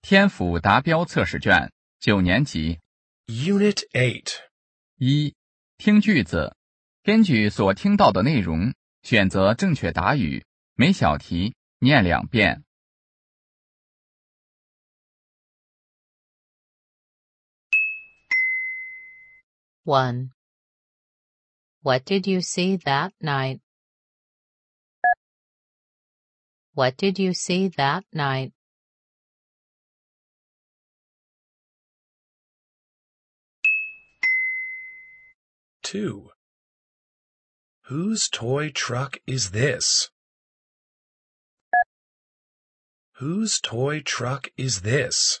天府达标测试卷9年级 Unit 8. 1. 听句子，根据所听到的内容，选择正确答语，每小题念2遍。 1. What did you see that night? What did you see that night? 2. Whose toy truck is this? Whose toy truck is this?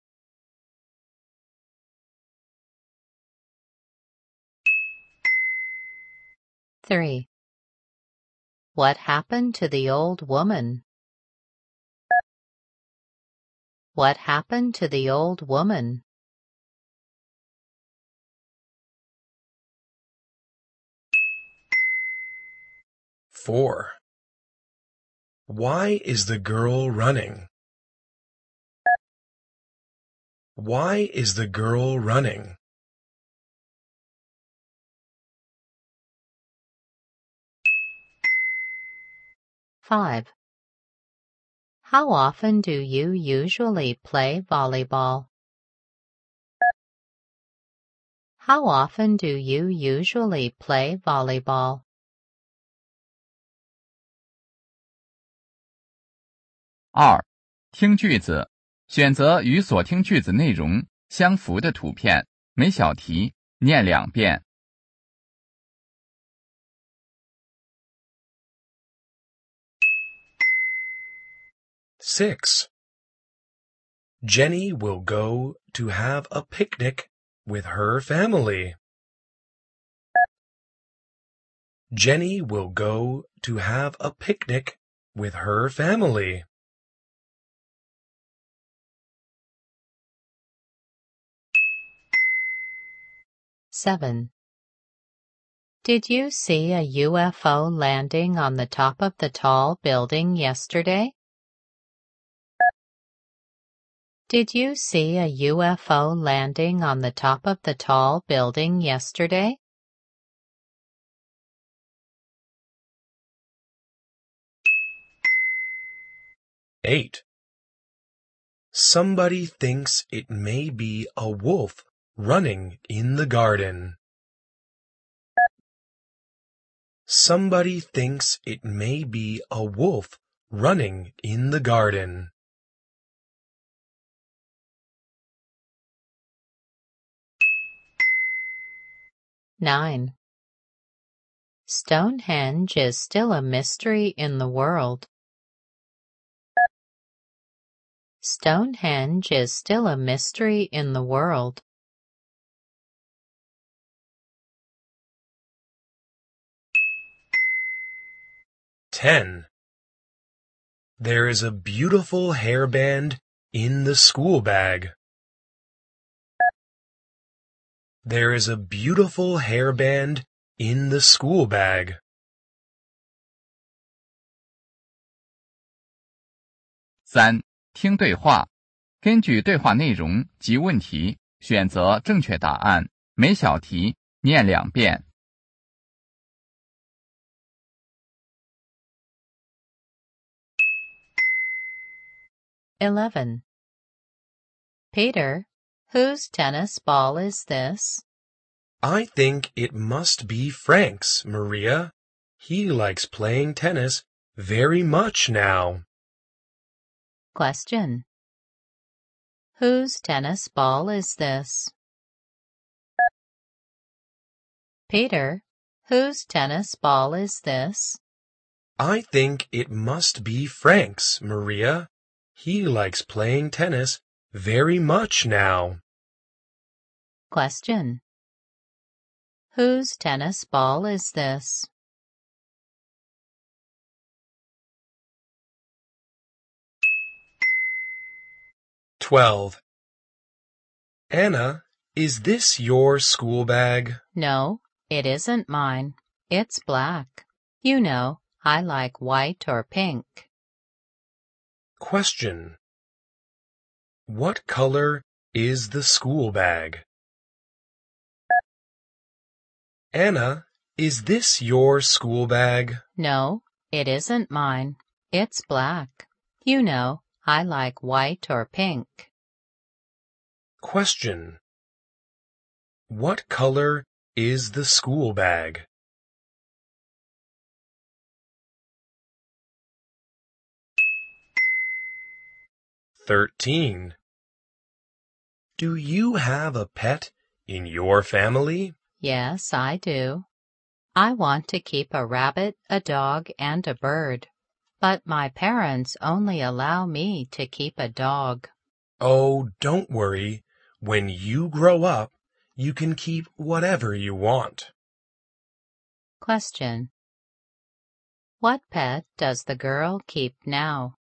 3. What happened to the old woman? What happened to the old woman? 4. Why is the girl running? Why is the girl running? 5. How often do you usually play volleyball? How often do you usually play volleyball? 2. 听句子，选择与所听句子内容相符的图片，每小题念2遍。 6. Jenny will go to have a picnic with her family. Jenny will go to have a picnic with her family. 7. Did you see a UFO landing on the top of the tall building yesterday? Did you see a UFO landing on the top of the tall building yesterday? 8. Somebody thinks it may be a wolf running in the garden. Somebody thinks it may be a wolf running in the garden. 9. Stonehenge is still a mystery in the world. Stonehenge is still a mystery in the world. 10. There is a beautiful hairband in the school bag. There is a beautiful hairband in the school bag. 3. 听对话，根据对话内容及问题，选择正确答案，每小题念2遍。 11. Peter, whose tennis ball is this? I think it must be Frank's, Maria. He likes playing tennis very much now. Question. Whose tennis ball is this? Peter, whose tennis ball is this? I think it must be Frank's, Maria. He likes playing tennis very much now. Question. Whose tennis ball is this? "12. Anna, is this your school bag? No, it isn't mine. It's black. You know, I like white or pink. Question. What color is the school bag? Anna, is this your school bag? No, it isn't mine. It's black. You know, I like white or pink. Question. What color is the school bag? (13) Do you have a pet in your family? Yes, I do. I want to keep a rabbit, a dog, and a bird, but my parents only allow me to keep a dog. Oh, don't worry. When you grow up, you can keep whatever you want. Question. What pet does the girl keep now?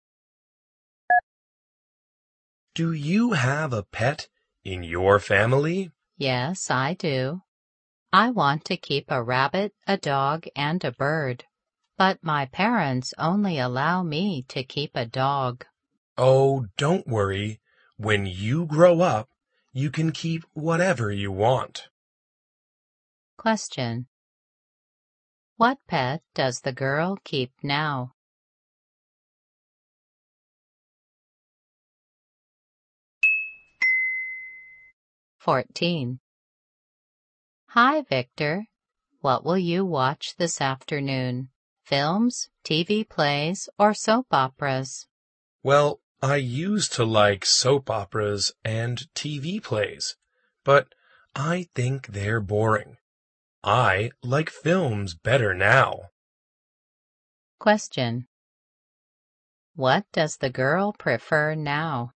Do you have a pet in your family? Yes, I do. I want to keep a rabbit, a dog, and a bird, but my parents only allow me to keep a dog. Oh, don't worry. When you grow up, you can keep whatever you want. Question. What pet does the girl keep now? (14) Hi, Victor. What will you watch this afternoon? Films, TV plays, or soap operas? Well, I used to like soap operas and TV plays, but I think they're boring. I like films better now. Question. What does the girl prefer now?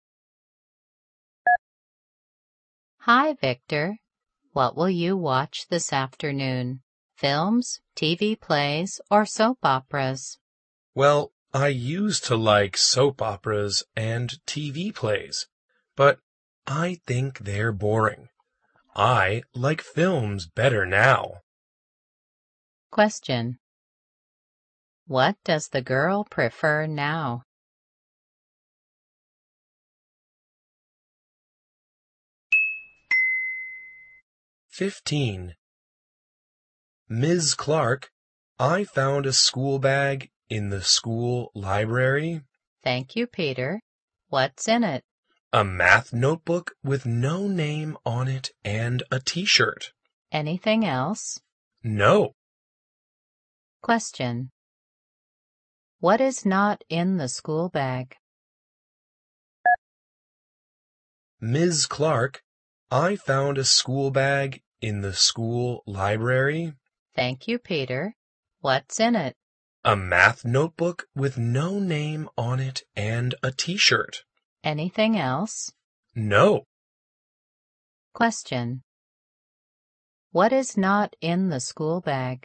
Hi, Victor. What will you watch this afternoon? Films, TV plays, or soap operas? Well, I used to like soap operas and TV plays, but I think they're boring. I like films better now. Question. What does the girl prefer now? (15) Ms. Clark, I found a school bag in the school library. Thank you, Peter. What's in it? A math notebook with no name on it and a t-shirt. Anything else? No. Question. What is not in the school bag? Ms. Clark, I found a school bag in the school library. Thank you, Peter. What's in it? A math notebook with no name on it and a t-shirt. Anything else? No. Question. What is not in the school bag?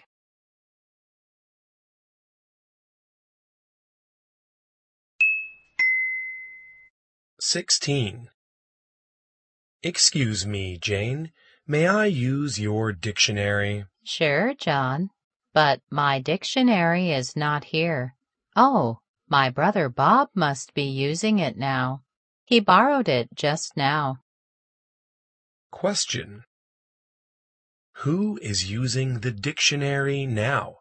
(16) Excuse me, Jane. May I use your dictionary? Sure, John. But my dictionary is not here. Oh, my brother Bob must be using it now. He borrowed it just now. Question. Who is using the dictionary now?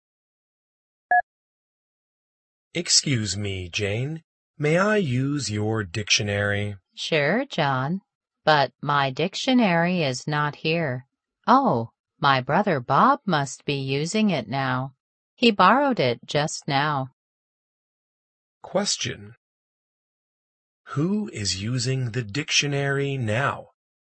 Excuse me, Jane. May I use your dictionary? Sure, John. But my dictionary is not here. Oh, my brother Bob must be using it now. He borrowed it just now. Question. Who is using the dictionary now?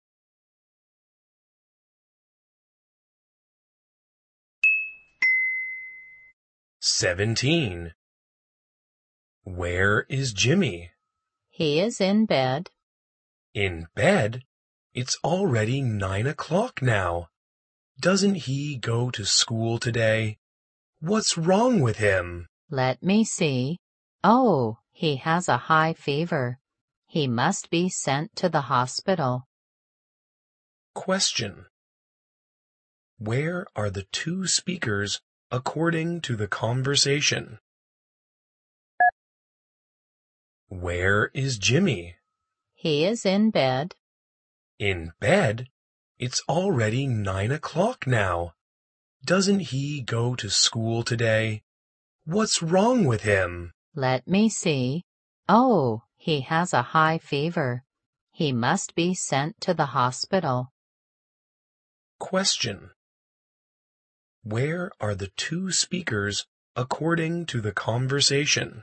(17) Where is Jimmy? He is in bed. In bed? It's already 9 o'clock now. Doesn't he go to school today? What's wrong with him? Let me see. Oh, he has a high fever. He must be sent to the hospital. Question. Where are the two speakers according to the conversation? Where is Jimmy? He is in bed. In bed? It's already 9 o'clock now. Doesn't he go to school today? What's wrong with him? Let me see. Oh, he has a high fever. He must be sent to the hospital. Question. Where are the two speakers according to the conversation?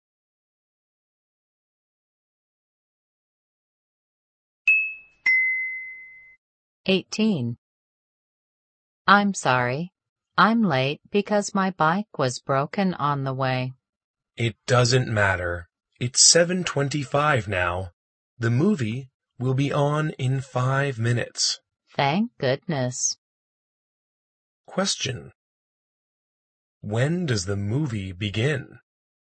I'm sorry. I'm late because my bike was broken on the way. It doesn't matter. It's 7:25 now. The movie will be on in 5 minutes. Thank goodness. Question. When does the movie begin?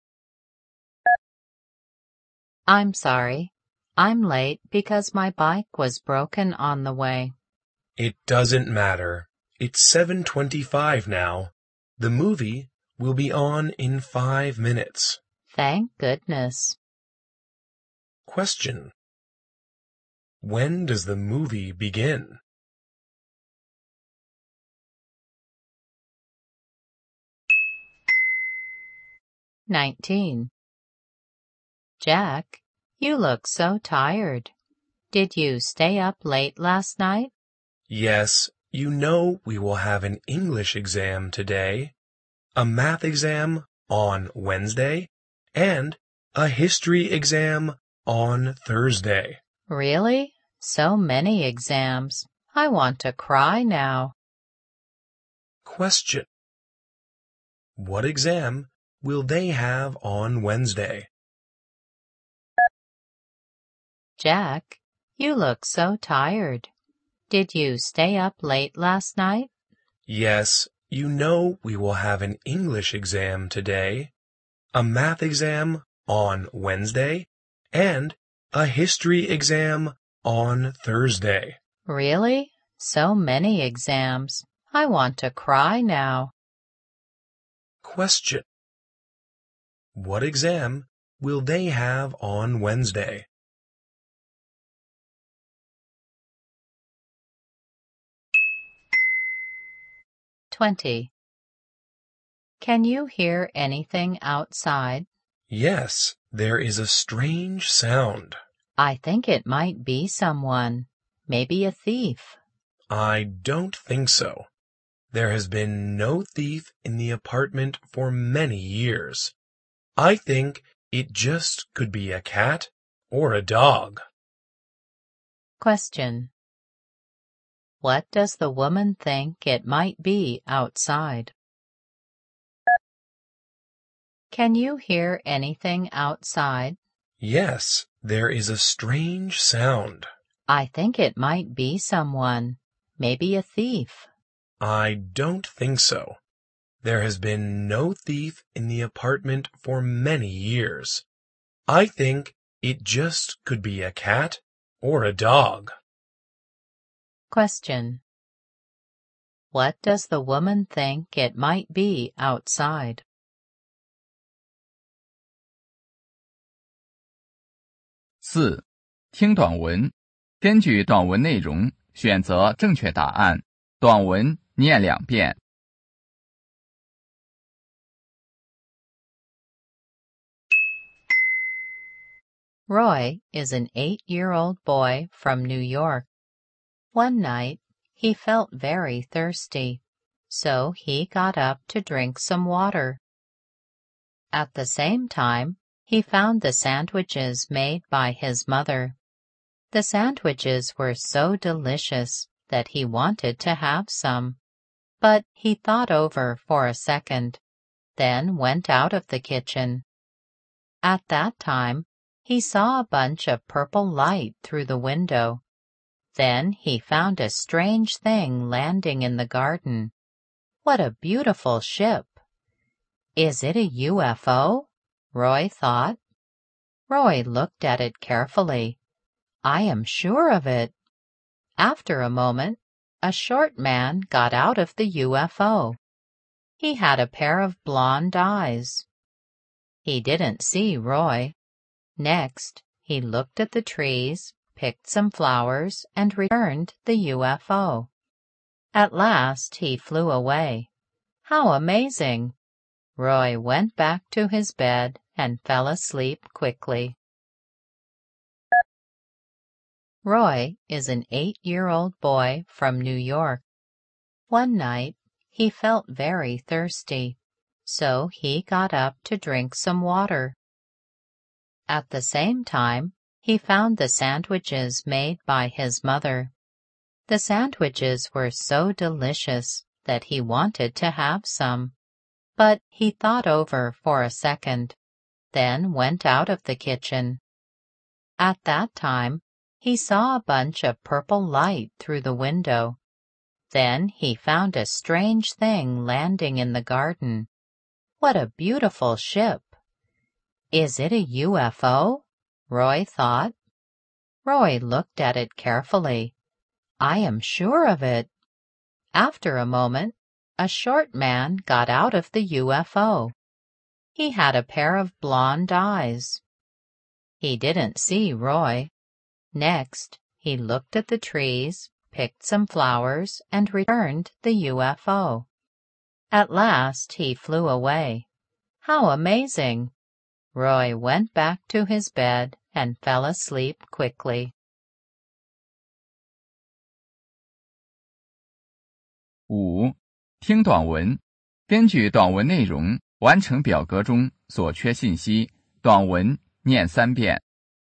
I'm sorry. I'm late because my bike was broken on the way. It doesn't matter. It's 7:25 now. The movie will be on in 5 minutes. Thank goodness. Question. When does the movie begin? Jack, you look so tired. Did you stay up late last night? Yes, you know we will have an English exam today, a math exam on Wednesday, and a history exam on Thursday. Really? So many exams. I want to cry now. Question. What exam will they have on Wednesday? Jack, you look so tired. Did you stay up late last night? Yes, you know we will have an English exam today, a math exam on Wednesday, and a history exam on Thursday. Really? So many exams. I want to cry now. Question. What exam will they have on Wednesday? Can you hear anything outside? Yes, there is a strange sound. I think it might be someone. Maybe a thief. I don't think so. There has been no thief in the apartment for many years. I think it just could be a cat or a dog. Question. What does the woman think it might be outside? Can you hear anything outside? Yes, there is a strange sound. I think it might be someone. Maybe a thief. I don't think so. There has been no thief in the apartment for many years. I think it just could be a cat or a dog. Question. What does the woman think it might be outside? (4) 听短文，根据短文内容选择正确答案。短文念2遍。 Roy is an 8-year-old boy from New York. One night, he felt very thirsty, so he got up to drink some water. At the same time, he found the sandwiches made by his mother. The sandwiches were so delicious that he wanted to have some. But he thought over for a second, then went out of the kitchen. At that time, he saw a bunch of purple light through the window. Then he found a strange thing landing in the garden. What a beautiful ship! Is it a UFO? Roy thought. Roy looked at it carefully. I am sure of it. After a moment, a short man got out of the UFO. He had a pair of blonde eyes. He didn't see Roy. Next, he looked at the trees, picked some flowers, and returned the UFO. At last he flew away. How amazing! Roy went back to his bed and fell asleep quickly. Roy is an 8-year-old boy from New York. One night, he felt very thirsty, so he got up to drink some water. At the same time, he found the sandwiches made by his mother. The sandwiches were so delicious that he wanted to have some, but he thought over for a second, then went out of the kitchen. At that time, he saw a bunch of purple light through the window. Then he found a strange thing landing in the garden. What a beautiful ship! Is it a UFO? Roy thought. Roy looked at it carefully. I am sure of it. After a moment, a short man got out of the UFO. He had a pair of blonde eyes. He didn't see Roy. Next, he looked at the trees, picked some flowers, and returned the UFO. At last he flew away. How amazing! Roy went back to his bed and fell asleep quickly. 5. 听短文，根据短文内容完成表格中所缺信息，短文念3遍。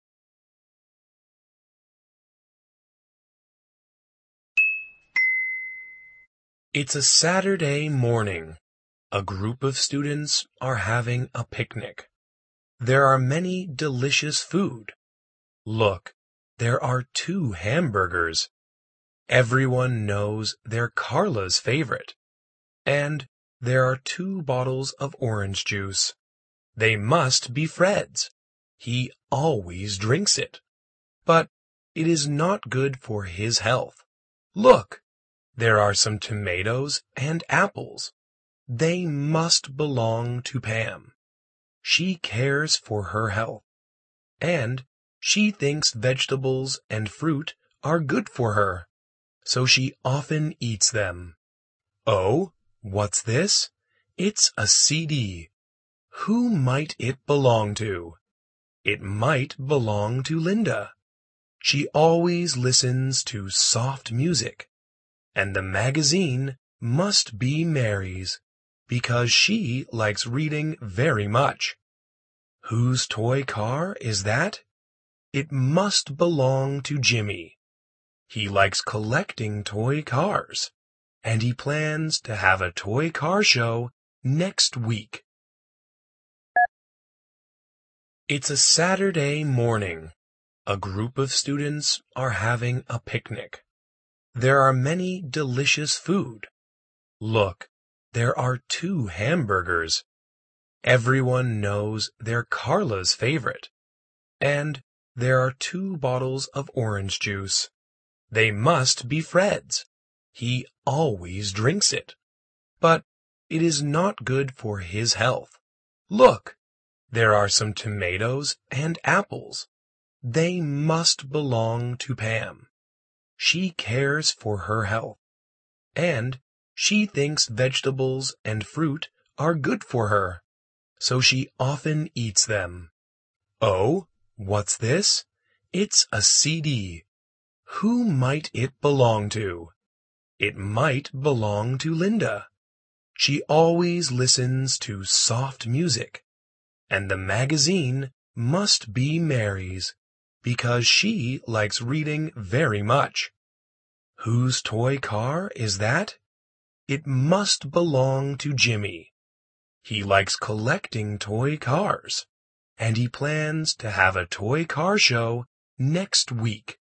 It's a Saturday morning. A group of students are having a picnic. There are many delicious food. Look, there are 2 hamburgers. Everyone knows they're Carla's favorite. And there are 2 bottles of orange juice. They must be Fred's. He always drinks it. But it is not good for his health. Look, there are some tomatoes and apples. They must belong to Pam. She cares for her health. And she thinks vegetables and fruit are good for her, so she often eats them. Oh, what's this? It's a CD. Who might it belong to? It might belong to Linda. She always listens to soft music. And the magazine must be Mary's, because she likes reading very much. Whose toy car is that? It must belong to Jimmy. He likes collecting toy cars, and he plans to have a toy car show next week. It's a Saturday morning. A group of students are having a picnic. There are many delicious food. Look, there are 2 hamburgers. Everyone knows they're Carla's favorite. And there are 2 bottles of orange juice. They must be Fred's. He always drinks it. But it is not good for his health. Look, there are some tomatoes and apples. They must belong to Pam. She cares for her health. And she thinks vegetables and fruit are good for her, so she often eats them. Oh, what's this? It's a CD. Who might it belong to? It might belong to Linda. She always listens to soft music. And the magazine must be Mary's, because she likes reading very much. Whose toy car is that? It must belong to Jimmy. He likes collecting toy cars, and he plans to have a toy car show next week.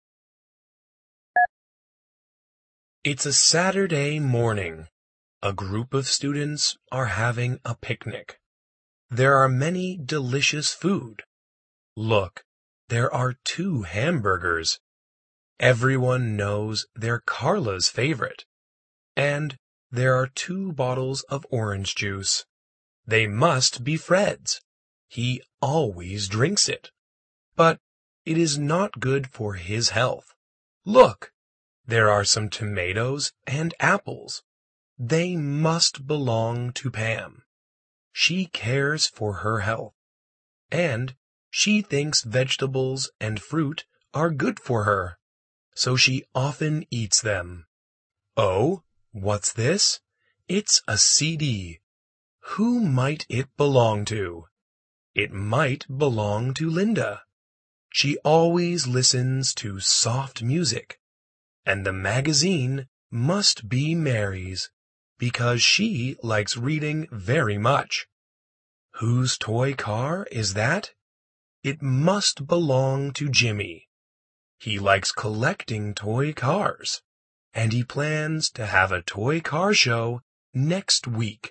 It's a Saturday morning. A group of students are having a picnic. There are many delicious food. Look, there are 2 hamburgers. Everyone knows they're Carla's favorite. And there are 2 bottles of orange juice. They must be Fred's. He always drinks it. But it is not good for his health. Look, there are some tomatoes and apples. They must belong to Pam. She cares for her health, and she thinks vegetables and fruit are good for her, so she often eats them. Oh, what's this? It's a CD. Who might it belong to? It might belong to Linda. She always listens to soft music, and the magazine must be Mary's, because she likes reading very much. Whose toy car is that? It must belong to Jimmy. He likes collecting toy cars, and he plans to have a toy car show next week.